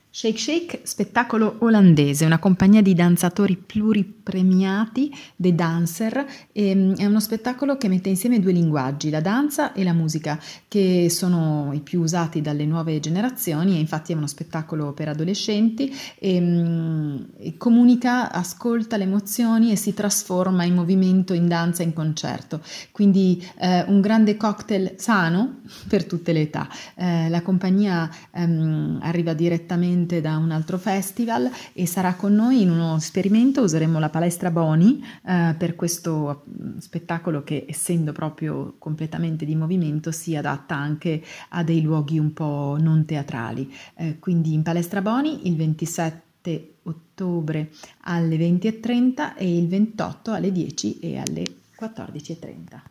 Shake Shake, spettacolo olandese, una compagnia di danzatori pluripremiati, The Dancer, è uno spettacolo che mette insieme due linguaggi, la danza e la musica, che sono i più usati dalle nuove generazioni, e infatti è uno spettacolo per adolescenti e comunica, ascolta le emozioni e si trasforma in movimento, in danza, in concerto. Quindi un grande cocktail sano per tutte le età. La compagnia arriva direttamente da un altro festival e sarà con noi in uno esperimento. Useremo la palestra Boni per questo spettacolo che, essendo proprio completamente di movimento, si adatta anche a dei luoghi un po' non teatrali. Quindi in palestra Boni il 27 ottobre alle 20:30 e il 28 alle 10 e alle 14:30.